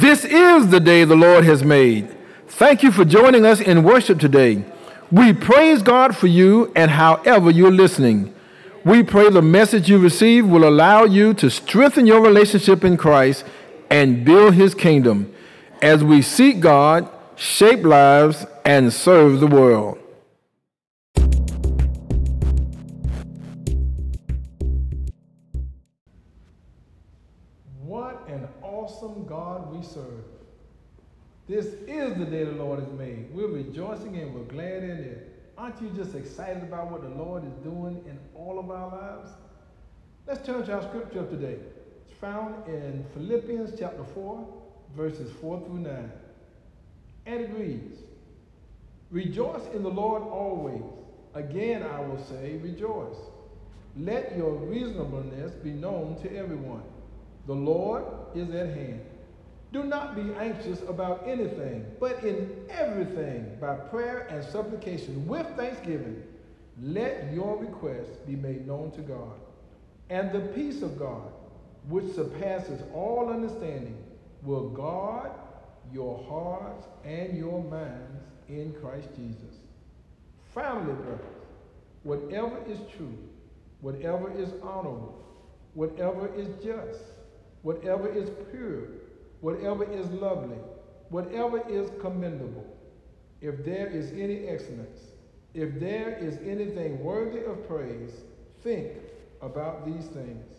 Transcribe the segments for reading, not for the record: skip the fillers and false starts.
This is the day the Lord has made. Thank you for joining us in worship today. We praise God for you and however you're listening. We pray the message you receive will allow you to strengthen your relationship in Christ and build his kingdom as we seek God, shape lives, and serve the world. What an awesome God we serve. This is the day the Lord has made. We're rejoicing and we're glad in it. Aren't you just excited about what the Lord is doing in all of our lives? Let's turn to our scripture of today. It's found in Philippians chapter 4, verses 4 through 9. And it reads, "Rejoice in the Lord always. Again I will say, rejoice. Let your reasonableness be known to everyone. The Lord is at hand. Do not be anxious about anything, but in everything, by prayer and supplication with thanksgiving, let your requests be made known to God. And the peace of God, which surpasses all understanding, will guard your hearts and your minds in Christ Jesus. Finally, brothers, whatever is true, whatever is honorable, whatever is just, whatever is pure, whatever is lovely, whatever is commendable, if there is any excellence, if there is anything worthy of praise, think about these things.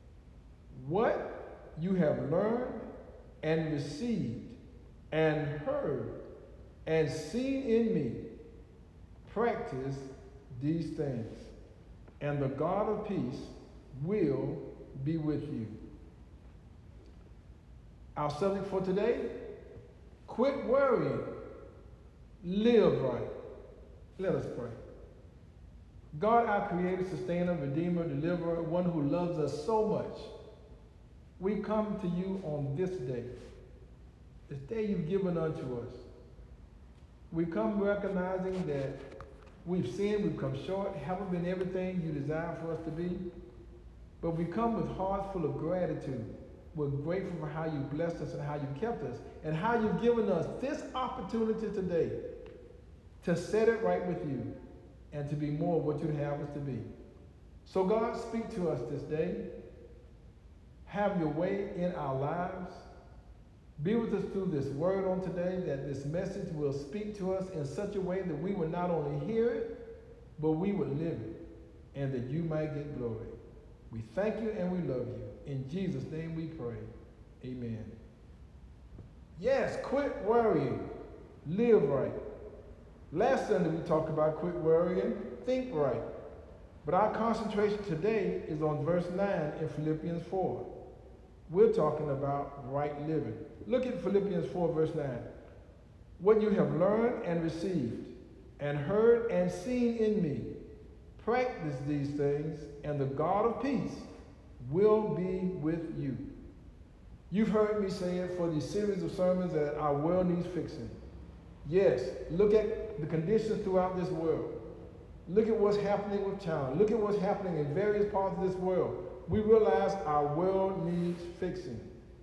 What you have learned and received and heard and seen in me, practice these things, and the God of peace will be with you." Our subject for today, quit worrying, live right. Let us pray. God, our creator, sustainer, redeemer, deliverer, one who loves us so much, we come to you on this day you've given unto us. We come recognizing that we've sinned, we've come short, haven't been everything you desire for us to be, but we come with hearts full of gratitude. We're grateful for how you blessed us and how you kept us and how you've given us this opportunity today to set it right with you and to be more of what you'd have us to be. So God, speak to us this day. Have your way in our lives. Be with us through this word on today, that this message will speak to us in such a way that we would not only hear it, but we would live it, and that you might get glory. We thank you and we love you. In Jesus' name we pray. Amen. Yes, quit worrying. Live right. Last Sunday we talked about quit worrying, think right. But our concentration today is on verse 9 in Philippians 4. We're talking about right living. Look at Philippians 4, verse 9. "What you have learned and received and heard and seen in me, practice these things, and the God of peace will be with you." You've heard me say it for these series of sermons that our world needs fixing. Yes, look at the conditions throughout this world. Look at what's happening with China. Look at what's happening in various parts of this world. We realize our world needs fixing.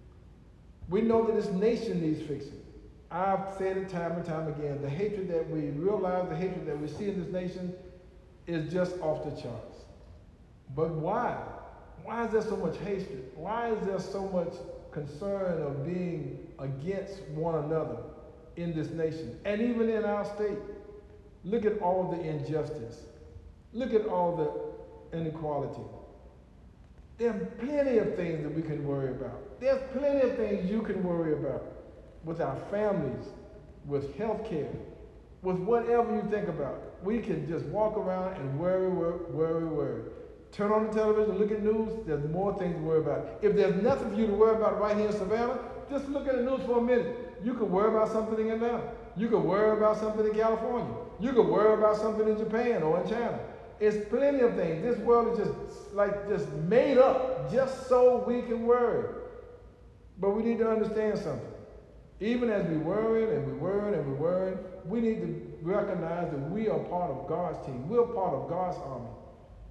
We know that this nation needs fixing. I've said it time and time again. The hatred that we realize, the hatred that we see in this nation is just off the charts. But why? Why is there so much hatred? Why is there so much concern of being against one another in this nation and even in our state? Look at all the injustice. Look at all the inequality. There are plenty of things that we can worry about. There's plenty of things you can worry about with our families, with health care, with whatever you think about. We can just walk around and worry. Turn on the television, look at news, there's more things to worry about. If there's nothing for you to worry about right here in Savannah, just look at the news for a minute. You could worry about something in Atlanta. You could worry about something in California. You could worry about something in Japan or in China. It's plenty of things. This world is just made up just so we can worry. But we need to understand something. Even as we worry and we worry, we need to recognize that we are part of God's team. We're part of God's army.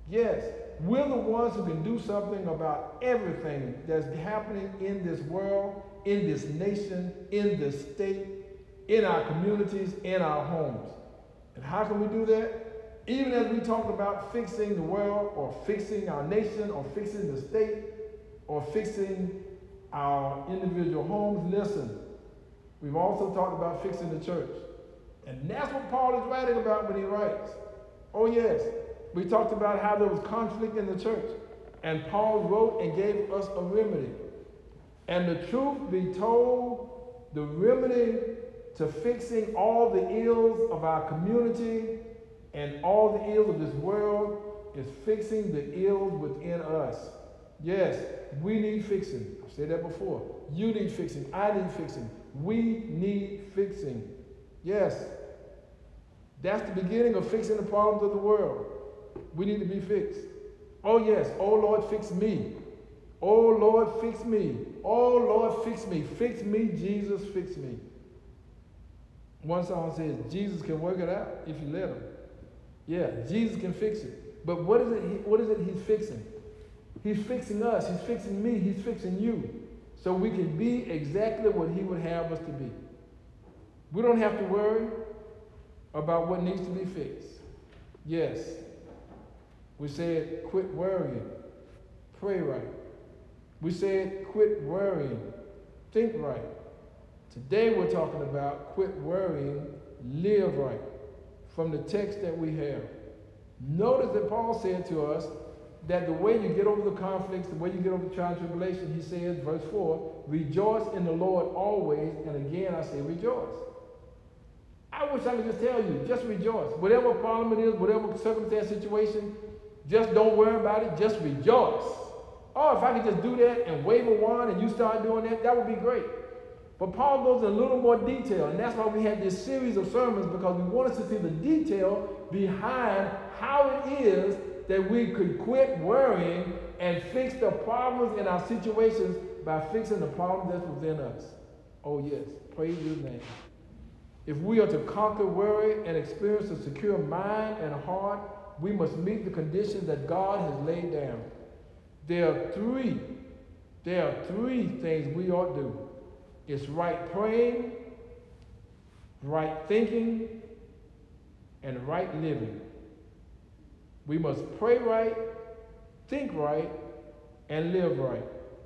Yes, we're the ones who can do something about everything that's happening in this world, in this nation, in this state, in our communities, in our homes. And how can we do that? Even as we talk about fixing the world, or fixing our nation, or fixing the state, or fixing our individual homes, listen, we've also talked about fixing the church. And that's what Paul is writing about when he writes. Oh yes, we talked about how there was conflict in the church. And Paul wrote and gave us a remedy. And the truth be told, the remedy to fixing all the ills of our community and all the ills of this world is fixing the ills within us. Yes, we need fixing. I've said that before. You need fixing. I need fixing. We need fixing. Yes. That's the beginning of fixing the problems of the world. We need to be fixed. Oh yes, oh Lord, fix me. Oh Lord, fix me. Oh Lord, fix me. Fix me, Jesus, fix me. One song says, Jesus can work it out if you let him. Yeah, Jesus can fix it. But what is it he's fixing? He's fixing us. He's fixing me. He's fixing you. So we can be exactly what he would have us to be. We don't have to worry about what needs to be fixed. Yes. We said, quit worrying. Pray right. We said, quit worrying. Think right. Today we're talking about quit worrying, live right. From the text that we have. Notice that Paul said to us that the way you get over the conflicts, the way you get over the trial and tribulation, he says, verse 4, rejoice in the Lord always, and again I say rejoice. I wish I could just tell you, just rejoice. Whatever problem it is, whatever circumstance, situation, just don't worry about it, just rejoice. Oh, if I could just do that and wave a wand and you start doing that, that would be great. But Paul goes in a little more detail, and that's why we have this series of sermons, because we want us to see the detail behind how it is that we could quit worrying and fix the problems in our situations by fixing the problem that's within us. Oh yes, praise his name. If we are to conquer worry and experience a secure mind and heart, we must meet the conditions that God has laid down. There are three things we ought to do. It's right praying, right thinking, and right living. We must pray right, think right, and live right.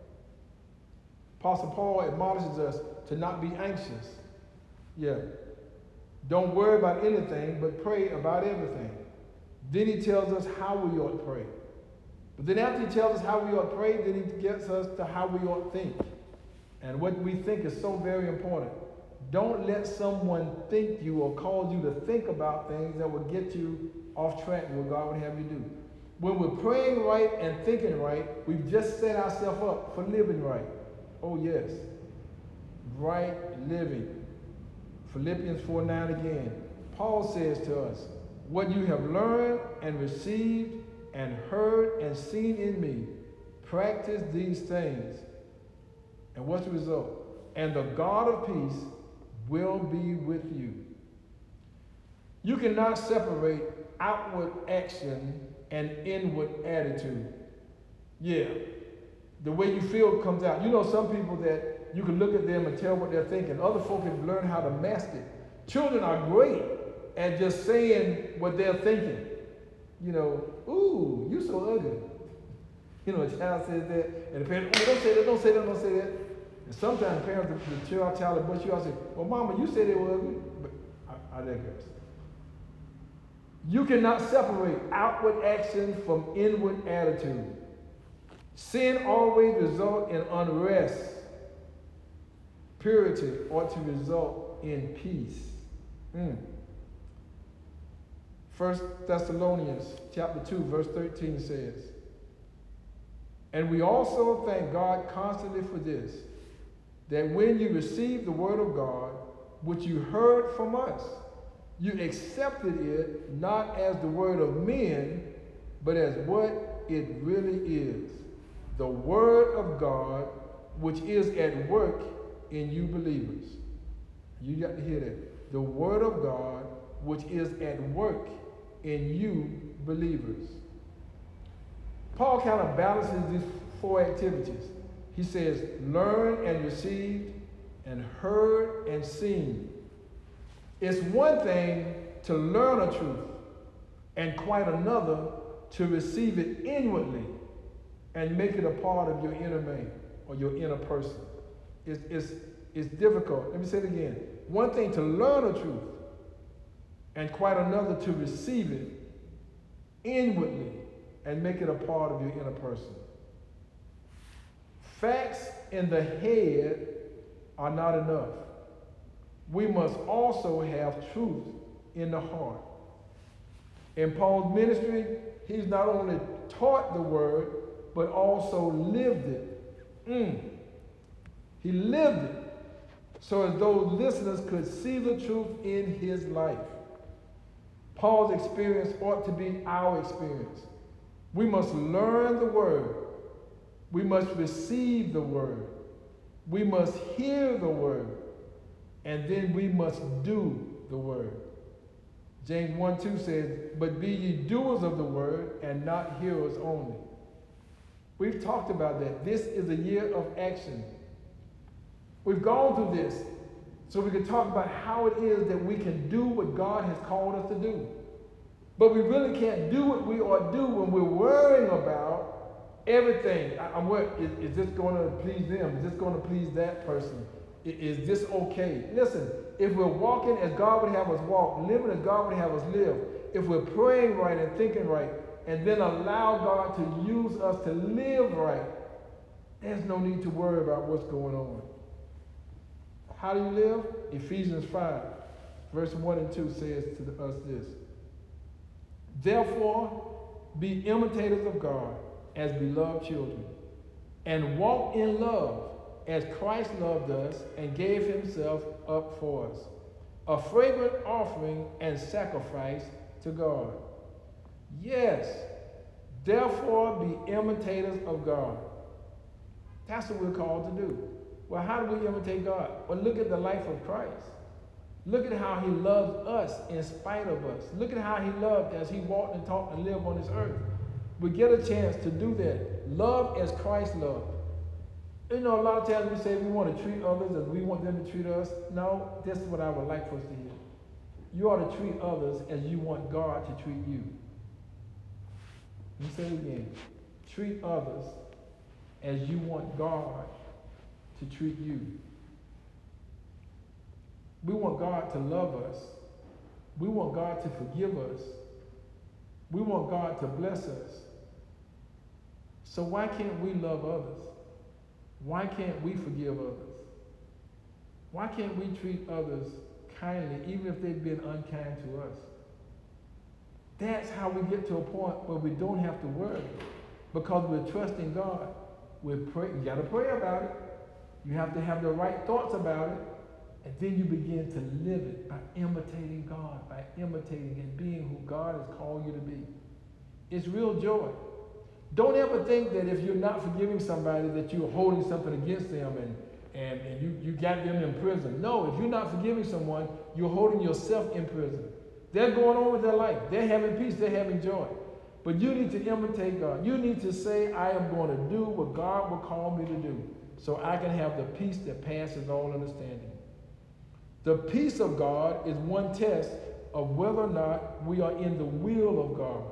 Apostle Paul admonishes us to not be anxious. Yeah. Don't worry about anything, but pray about everything. Then he tells us how we ought to pray. But then after he tells us how we ought to pray, then he gets us to how we ought to think. And what we think is so very important. Don't let someone think you or cause you to think about things that will get you off track with what God would have you do. When we're praying right and thinking right, we've just set ourselves up for living right. Oh yes, right living. Philippians 4:9 again. Paul says to us, what you have learned and received and heard and seen in me, practice these things. And what's the result? And the God of peace will be with you. You cannot separate outward action and inward attitude. Yeah. The way you feel comes out. You know some people that you can look at them and tell what they're thinking. Other folk have learned how to mask it. Children are great at just saying what they're thinking. You know, ooh, you so ugly. You know, a child says that, and the parent, oh, don't say that, don't say that, don't say that. And sometimes the parents, the child will butt you out and say, well, mama, you said they were ugly. But I digress. You cannot separate outward action from inward attitude. Sin always results in unrest. Purity ought to result in peace. 1 Thessalonians chapter 2, verse 13 says, and we also thank God constantly for this, that when you received the word of God, which you heard from us, you accepted it not as the word of men, but as what it really is, the word of God, which is at work in you believers. You got to hear that. The word of God, which is at work in you believers. Paul kind of balances these four activities. He says, learn and received, and heard and seen. It's one thing to learn a truth, and quite another to receive it inwardly and make it a part of your inner man or your inner person. It's difficult. Let me say it again. One thing to learn a truth, and quite another to receive it inwardly and make it a part of your inner person. Facts in the head are not enough. We must also have truth in the heart. In Paul's ministry, he's not only taught the word, but also lived it. He lived it so as those listeners could see the truth in his life. Paul's experience ought to be our experience. We must learn the word. We must receive the word. We must hear the word. And then we must do the word. James 1:2 says, but be ye doers of the word and not hearers only. We've talked about that. This is a year of action. We've gone through this so we can talk about how it is that we can do what God has called us to do. But we really can't do what we ought to do when we're worrying about everything. Is this going to please them? Is this going to please that person? Is this okay? Listen, if we're walking as God would have us walk, living as God would have us live, if we're praying right and thinking right, and then allow God to use us to live right, there's no need to worry about what's going on. How do you live? Ephesians 5, verse 1 and 2 says to us this. Therefore, be imitators of God as beloved children, and walk in love as Christ loved us and gave himself up for us, a fragrant offering and sacrifice to God. Yes, therefore be imitators of God. That's what we're called to do. Well, how do we imitate God? Well, look at the life of Christ. Look at how he loved us in spite of us. Look at how he loved as he walked and talked and lived on this earth. We get a chance to do that. Love as Christ loved. You know, a lot of times we say we want to treat others as we want them to treat us. No, this is what I would like for us to hear. You ought to treat others as you want God to treat you. Let me say it again. Treat others as you want God to treat you. We want God to love us. We want God to forgive us. We want God to bless us. So why can't we love others? Why can't we forgive others? Why can't we treat others kindly, even if they've been unkind to us? That's how we get to a point where we don't have to worry, because we're trusting God. You got to pray about it. You have to have the right thoughts about it. And then you begin to live it by imitating God, by imitating and being who God has called you to be. It's real joy. Don't ever think that if you're not forgiving somebody that you're holding something against them and you got them in prison. No, if you're not forgiving someone, you're holding yourself in prison. They're going on with their life. They're having peace. They're having joy. But you need to imitate God. You need to say, I am going to do what God will call me to do so I can have the peace that passes all understanding. The peace of God is one test of whether or not we are in the will of God.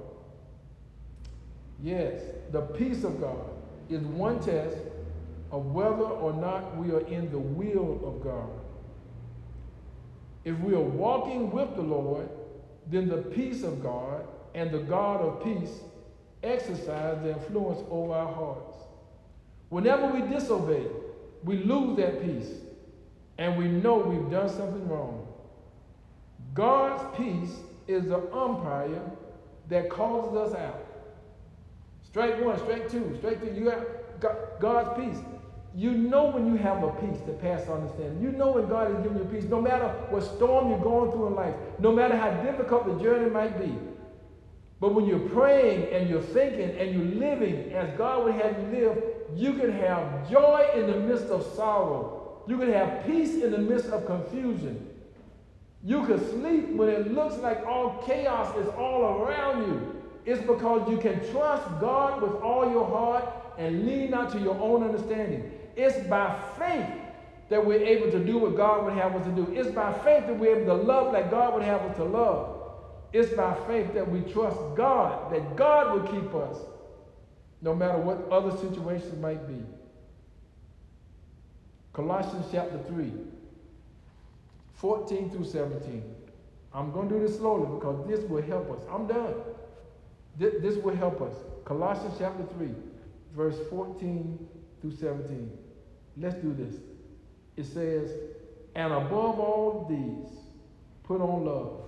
Yes, the peace of God is one test of whether or not we are in the will of God. If we are walking with the Lord, then the peace of God and the God of peace exercise the influence over our hearts. Whenever we disobey, we lose that peace, and we know we've done something wrong. God's peace is the umpire that calls us out. Strike one, strike two, strike three. You got God's peace. You know when you have a peace that passes understanding. You know when God is giving you peace, no matter what storm you're going through in life, no matter how difficult the journey might be. But when you're praying and you're thinking and you're living as God would have you live, you can have joy in the midst of sorrow. You can have peace in the midst of confusion. You can sleep when it looks like all chaos is all around you. It's because you can trust God with all your heart and lean not to your own understanding. It's by faith that we're able to do what God would have us to do. It's by faith that we're able to love like God would have us to love. It's by faith that we trust God, that God will keep us, no matter what other situations might be. Colossians chapter 3, 14 through 17. I'm going to do this slowly because this will help us. I'm done. This will help us. Colossians chapter 3, verse 14 through 17. Let's do this. It says, and above all these, put on love,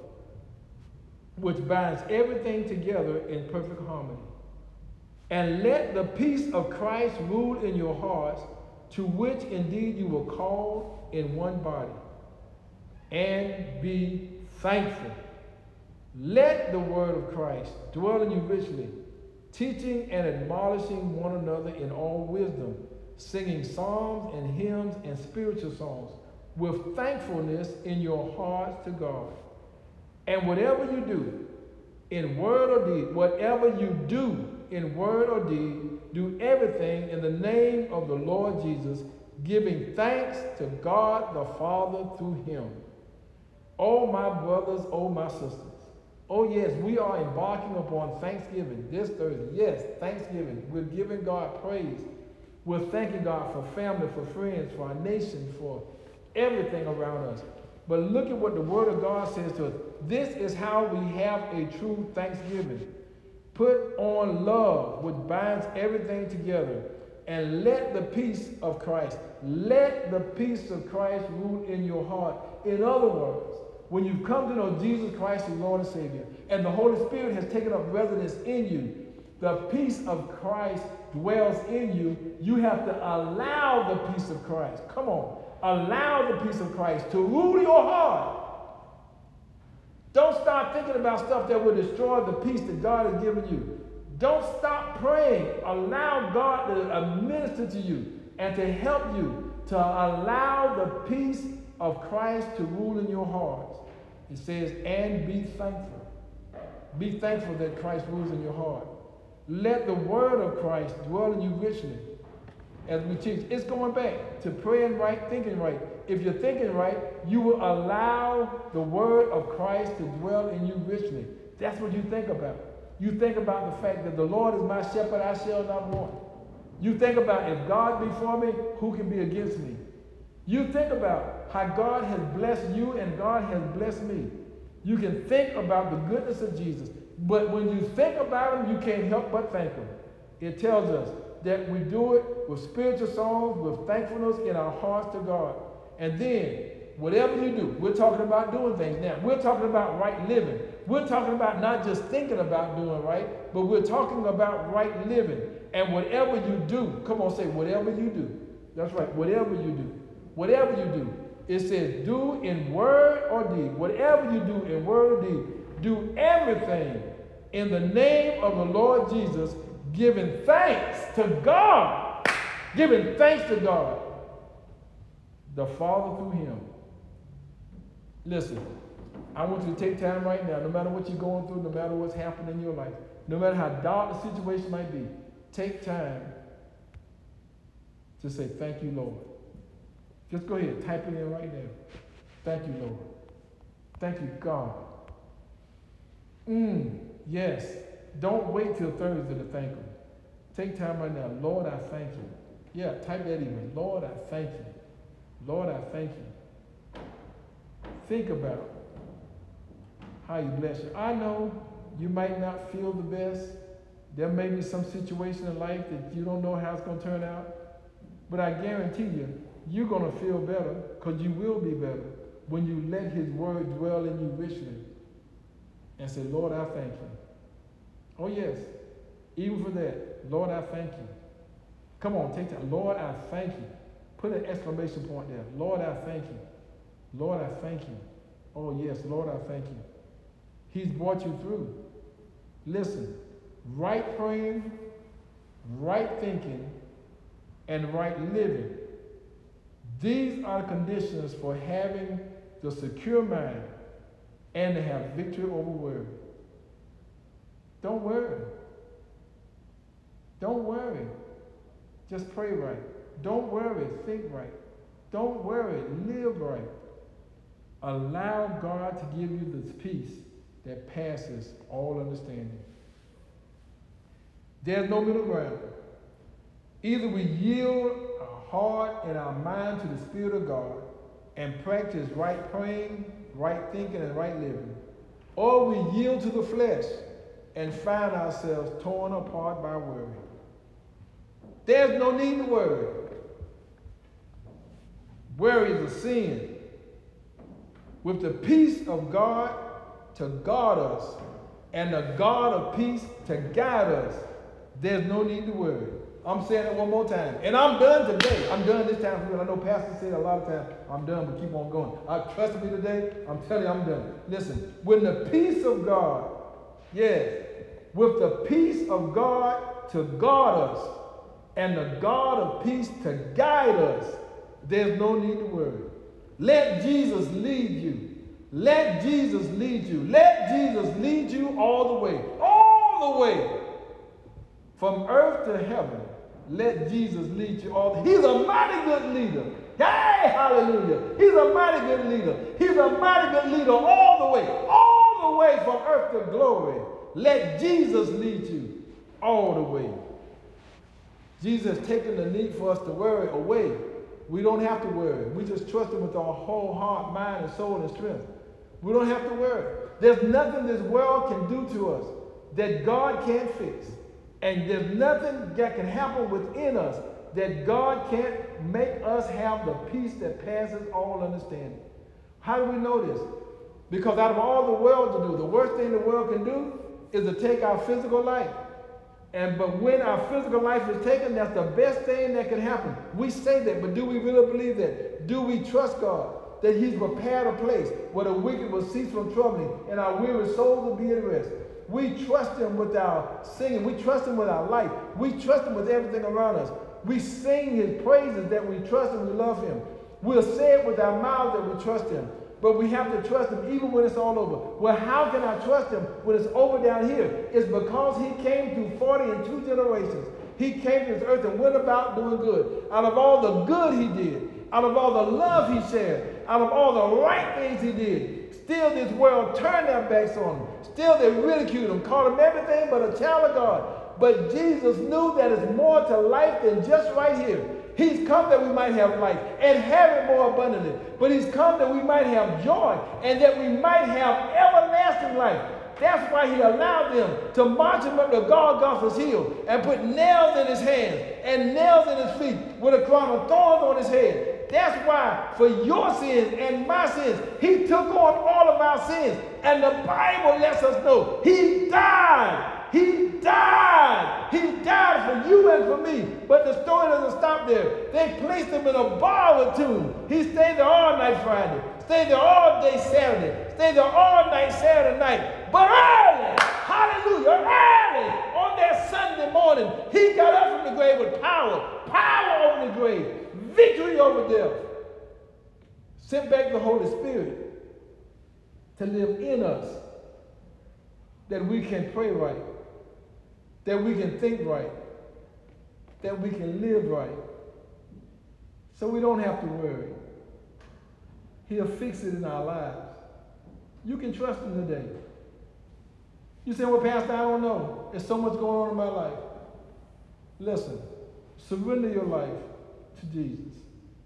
which binds everything together in perfect harmony. And let the peace of Christ rule in your hearts, to which indeed you were called in one body. And be thankful. Let the word of Christ dwell in you richly, teaching and admonishing one another in all wisdom, singing psalms and hymns and spiritual songs with thankfulness in your hearts to God. And whatever you do, in word or deed, whatever you do in word or deed, do everything in the name of the Lord Jesus, giving thanks to God the Father through him. Oh, my brothers, oh, my sisters. Oh, yes, we are embarking upon Thanksgiving this Thursday. Yes, Thanksgiving. We're giving God praise. We're thanking God for family, for friends, for our nation, for everything around us. But look at what the Word of God says to us. This is how we have a true Thanksgiving. Put on love, which binds everything together, and let the peace of Christ, let the peace of Christ rule in your heart. In other words, when you've come to know Jesus Christ as Lord and Savior, and the Holy Spirit has taken up residence in you, the peace of Christ dwells in you. You have to allow the peace of Christ. Come on. Allow the peace of Christ to rule your heart. Don't start thinking about stuff that will destroy the peace that God has given you. Don't stop praying. Allow God to minister to you and to help you to allow the peace of Christ to rule in your hearts. It says, and be thankful. Be thankful that Christ rules in your heart. Let the word of Christ dwell in you richly. As we teach, it's going back to praying right, thinking right. If you're thinking right, you will allow the word of Christ to dwell in you richly. That's what you think about. You think about the fact that the Lord is my shepherd, I shall not want. You think about if God be for me, who can be against me? You think about how God has blessed you and God has blessed me. You can think about the goodness of Jesus. But when you think about him, you can't help but thank him. It tells us that we do it with spiritual songs, with thankfulness in our hearts to God. And then, whatever you do, we're talking about doing things now. We're talking about right living. We're talking about not just thinking about doing right, but we're talking about right living. And whatever you do, come on, say whatever you do. That's right, whatever you do. Whatever you do. It says do in word or deed. Whatever you do in word or deed, do everything in the name of the Lord Jesus, giving thanks to God. Giving thanks to God, the Father through him. Listen, I want you to take time right now, no matter what you're going through, no matter what's happening in your life, no matter how dark the situation might be, take time to say, thank you, Lord. Just go ahead, type it in right now. Thank you, Lord. Thank you, God. Yes. Don't wait till Thursday to thank him. Take time right now. Lord, I thank you. Yeah, type that even. Lord, I thank you. Lord, I thank you. Think about how you bless you. I know you might not feel the best. There may be some situation in life that you don't know how it's going to turn out. But I guarantee you, you're going to feel better, because you will be better when you let his word dwell in you richly and say, Lord, I thank you. Oh, yes. Even for that, Lord, I thank you. Come on, take that. Lord, I thank you. Put an exclamation point there. Lord, I thank you. Lord, I thank you. Oh, yes, Lord, I thank you. He's brought you through. Listen, right praying, right thinking, and right living. These are conditions for having the secure mind and to have victory over worry. Don't worry. Don't worry. Just pray right. Don't worry. Think right. Don't worry. Live right. Allow God to give you this peace that passes all understanding. There's no middle ground. Either we yield our heart and our mind to the Spirit of God and practice right praying, right thinking, and right living, or we yield to the flesh and find ourselves torn apart by worry. There's no need to worry. Worry is a sin. With the peace of God to guard us and the God of peace to guide us, there's no need to worry. I'm saying it one more time. And I'm done today. I'm done this time. I know Pastor said a lot of times, I'm done, but keep on going. Trust me today, I'm telling you I'm done. Listen, when the peace of God, yes, with the peace of God to guard us and the God of peace to guide us, there's no need to worry. Let Jesus lead you. Let Jesus lead you. Let Jesus lead you all the way. All the way. From earth to heaven. Let Jesus lead you all. He's a mighty good leader. Hey, hallelujah. He's a mighty good leader. He's a mighty good leader all the way from earth to glory. Let Jesus lead you all the way. Jesus has taken the need for us to worry away. We don't have to worry. We just trust him with our whole heart, mind, and soul and strength. We don't have to worry. There's nothing this world can do to us that God can't fix. And there's nothing that can happen within us that God can't make us have the peace that passes all understanding. How do we know this? Because out of all the world to do, the worst thing the world can do is to take our physical life. But when our physical life is taken, that's the best thing that can happen. We say that, but do we really believe that? Do we trust God that he's prepared a place where the wicked will cease from troubling and our weary souls will be at rest? We trust him with our singing. We trust him with our life. We trust him with everything around us. We sing his praises that we trust and we love him. We'll say it with our mouths that we trust him. But we have to trust him even when it's all over. Well, how can I trust him when it's over down here? It's because he came through 40 and 2 generations. He came to this earth and went about doing good. Out of all the good he did, out of all the love he shared, out of all the right things he did, still this world turned their backs on him. Still they ridiculed him, called him everything but a child of God. But Jesus knew that it's more to life than just right here. He's come that we might have life and have it more abundantly. But he's come that we might have joy and that we might have everlasting life. That's why he allowed them to march him up to Golgotha's hill and put nails in his hands and nails in his feet with a crown of thorns on his head. That's why for your sins and my sins, he took on all of our sins. And the Bible lets us know he died. He died. He died for you and for me. But the story doesn't stop there. They placed him in a borrowed tomb. He stayed there all night Friday. Stayed there all day Saturday. Stayed there all night Saturday night. But early, hallelujah, early on that Sunday morning, he got up from the grave with power. Power over the grave. Victory over death. Sent back the Holy Spirit to live in us that we can pray right, that we can think right, that we can live right. So we don't have to worry. He'll fix it in our lives. You can trust him today. You say, well, Pastor, I don't know. There's so much going on in my life. Listen, surrender your life to Jesus.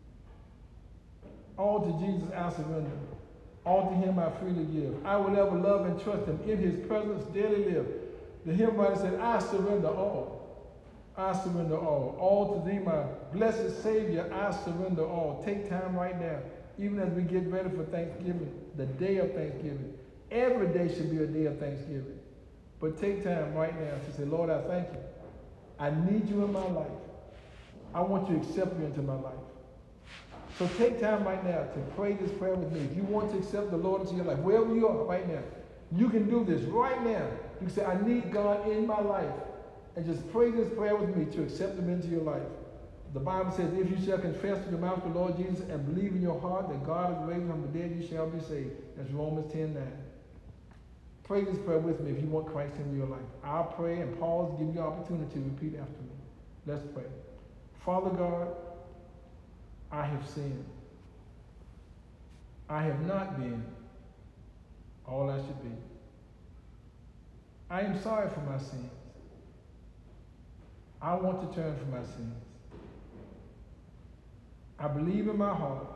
All to Jesus I surrender. All to him I freely give. I will ever love and trust him. In his presence daily live. The hymn writer said, I surrender all. I surrender all. All to thee, my blessed Savior, I surrender all. Take time right now, even as we get ready for Thanksgiving, the day of Thanksgiving. Every day should be a day of Thanksgiving. But take time right now to say, Lord, I thank you. I need you in my life. I want you to accept me into my life. So take time right now to pray this prayer with me. If you want to accept the Lord into your life, wherever you are right now, you can do this right now. You can say, I need God in my life. And just pray this prayer with me to accept him into your life. The Bible says, if you shall confess with your mouth the Lord Jesus and believe in your heart that God is raised from the dead, you shall be saved. That's Romans 10:9. Pray this prayer with me if you want Christ in your life. I'll pray and pause, give you opportunity to repeat after me. Let's pray. Father God, I have sinned. I have not been all I should be. I am sorry for my sins. I want to turn from my sins. I believe in my heart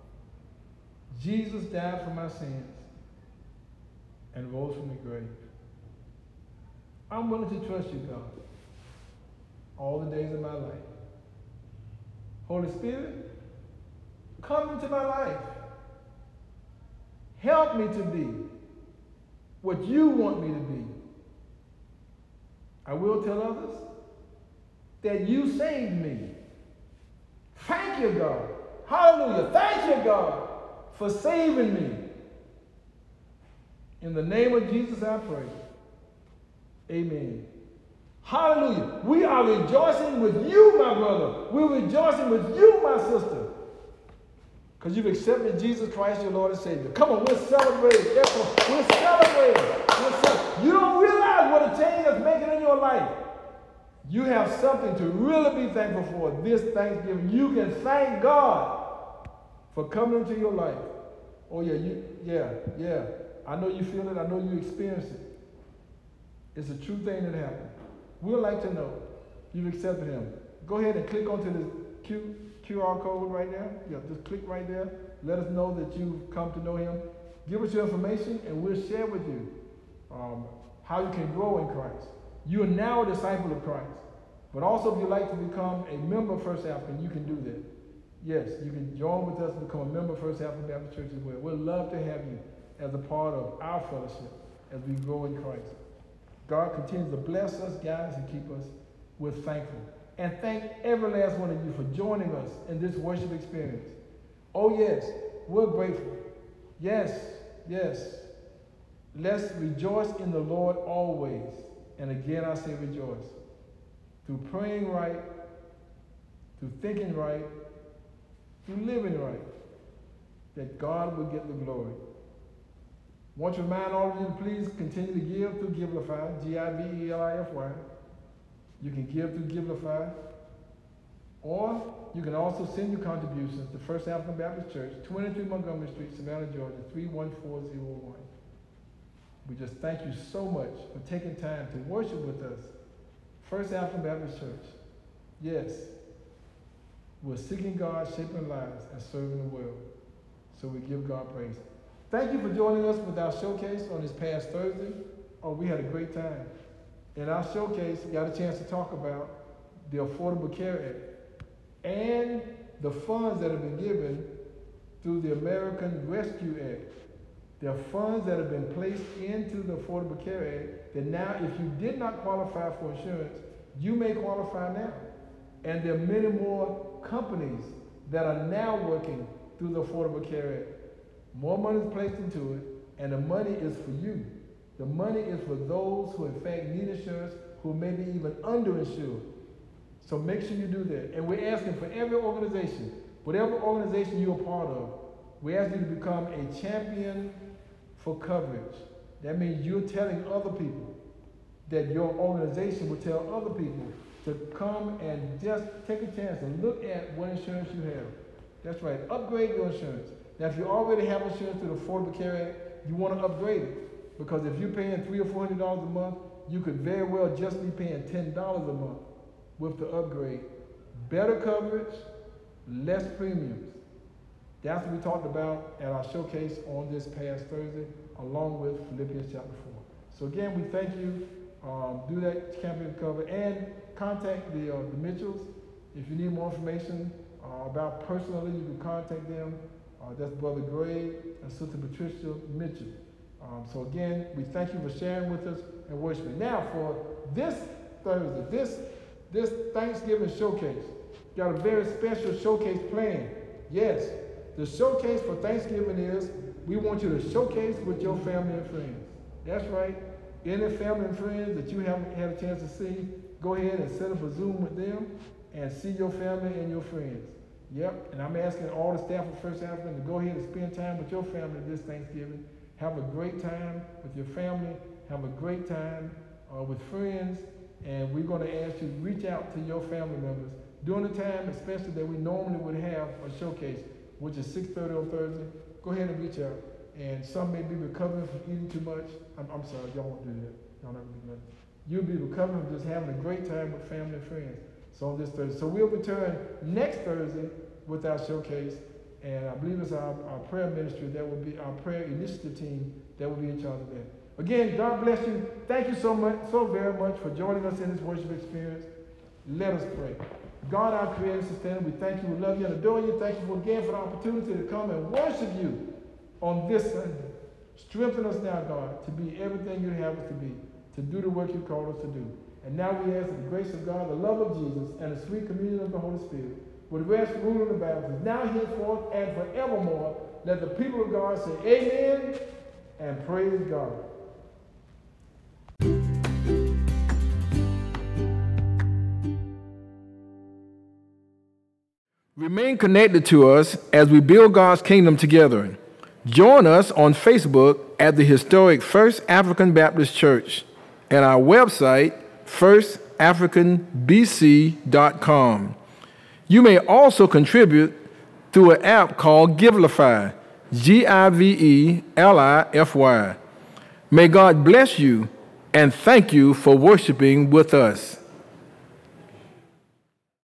Jesus died for my sins and rose from the grave. I'm willing to trust you, God, all the days of my life. Holy Spirit, come into my life. Help me to be what you want me to be. I will tell others that you saved me. Thank you, God. Hallelujah. Thank you, God, for saving me. In the name of Jesus, I pray. Amen. Hallelujah. We are rejoicing with you, my brother. We're rejoicing with you, my sister. Because you've accepted Jesus Christ, your Lord and Savior. Come on, we're celebrating. We're celebrating. You don't realize what a change that's making in your life. You have something to really be thankful for this Thanksgiving. You can thank God for coming into your life. Oh, yeah. I know you feel it. I know you experience it. It's a true thing that happened. We'd like to know you've accepted him. Go ahead and click onto this QR code right there. Yeah, just click right there. Let us know that you've come to know him. Give us your information and we'll share with you how you can grow in Christ. You are now a disciple of Christ. But also if you'd like to become a member of First African, you can do that. Yes, you can join with us and become a member of First African Baptist Church as well. We'd love to have you as a part of our fellowship as we grow in Christ. God continues to bless us, guys, and keep us. We're thankful. And thank every last one of you for joining us in this worship experience. Oh, yes, we're grateful. Yes. Let's rejoice in the Lord always. And again, I say rejoice. Through praying right, through thinking right, through living right, that God will get the glory. I want to remind all of you to please continue to give through Givelify, G-I-V-E-L-I-F-Y. You can give through Givelify, or you can also send your contributions to First African Baptist Church, 23 Montgomery Street, Savannah, Georgia, 31401. We just thank you so much for taking time to worship with us. First African Baptist Church. Yes, we're seeking God, shaping lives, and serving the world. So we give God praise. Thank you for joining us with our showcase on this past Thursday. Oh, we had a great time. In our showcase, we got a chance to talk about the Affordable Care Act and the funds that have been given through the American Rescue Act. There are funds that have been placed into the Affordable Care Act that now, if you did not qualify for insurance, you may qualify now. And there are many more companies that are now working through the Affordable Care Act. More money is placed into it, and the money is for you. The money is for those who in fact need insurance, who may be even underinsured. So make sure you do that. And we're asking for every organization, whatever organization you're a part of, we ask you to become a champion for coverage. That means you're telling other people that your organization will tell other people to come and just take a chance and look at what insurance you have. That's right, upgrade your insurance. Now, if you already have insurance through the Affordable Care Act, you want to upgrade it. Because if you're paying $300 or $400 a month, you could very well just be paying $10 a month with the upgrade. Better coverage, less premiums. That's what we talked about at our showcase on this past Thursday, along with Philippians chapter 4. So again, we thank you. Do that campaign cover and contact the Mitchells. If you need more information about personally, you can contact them. That's Brother Gray and Sister Patricia Mitchell. So again, we thank you for sharing with us and worshiping. Now for this Thursday, this Thanksgiving showcase, got a very special showcase planned. Yes, the showcase for Thanksgiving is we want you to showcase with your family and friends. That's right. Any family and friends that you haven't had a chance to see, go ahead and set up a Zoom with them and see your family and your friends. Yep, and I'm asking all the staff of First African to go ahead and spend time with your family this Thanksgiving. Have a great time with your family. Have a great time with friends. And we're going to ask you to reach out to your family members during the time, especially that we normally would have a showcase, which is 6:30 on Thursday. Go ahead and reach out. And some may be recovering from eating too much. I'm sorry, y'all won't do that. Y'all not do nothing. You'll be recovering from just having a great time with family and friends. So on this Thursday. So we'll return next Thursday with our showcase. And I believe it's our prayer ministry that will be our prayer initiative team that will be in charge of that. Again, God bless you. Thank you so much, so very much for joining us in this worship experience. Let us pray. God, our creator and sustainer, we thank you, we love you and adore you. Thank you again for the opportunity to come and worship you on this Sunday. Strengthen us now, God, to be everything you have us to be, to do the work you called us to do. And now we ask that the grace of God, the love of Jesus, and the sweet communion of the Holy Spirit would rest, rule, and abide with us now, henceforth, and forevermore. Let the people of God say amen and praise God. Remain connected to us as we build God's kingdom together. Join us on Facebook at the historic First African Baptist Church and our website, firstafricanbc.com. You may also contribute through an app called Givelify, Givelify. May God bless you and thank you for worshiping with us.